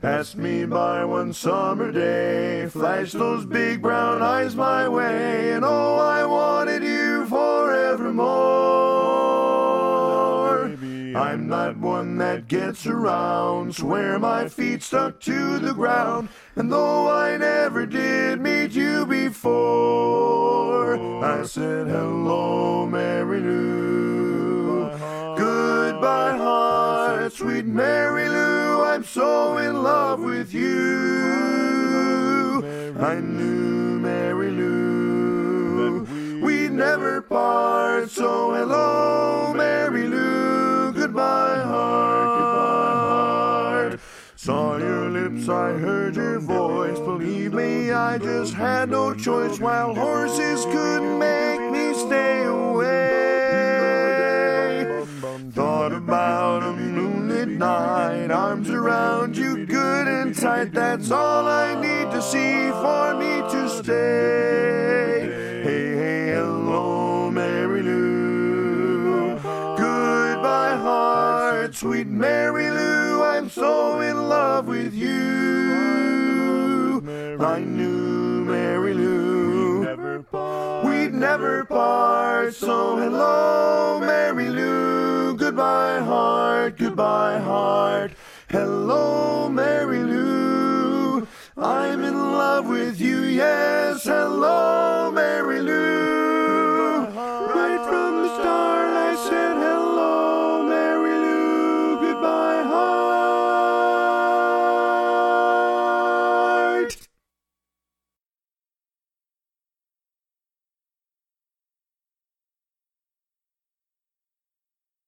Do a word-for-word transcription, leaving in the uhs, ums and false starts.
Passed me by one summer day, flashed those big brown eyes my way, and oh, I wanted you forevermore. I'm not one that gets around, swear my feet stuck to the ground, and though I never did meet you before, I said hello, Mary Lou. Goodbye, heart, sweet Mary Lou, I'm so in love with you. I knew, Mary Lou, we'd never part, so hello, Mary Lou. Goodbye, heart. Saw your lips, I heard your voice. Believe me, I just had no choice. Wild horses couldn't make me stay away. Thought about a moonlit night, arms around you good and tight. That's all I need to see for me to stay. Hey, hey, hello, Mary Lou. Goodbye, heart, sweet Mary Lou, I'm so in love with you. I knew, Mary Lou, we'd never part, so hello, Mary Lou. Goodbye, heart, goodbye, heart. Hello, Mary Lou, I'm in love with you, yes, hello.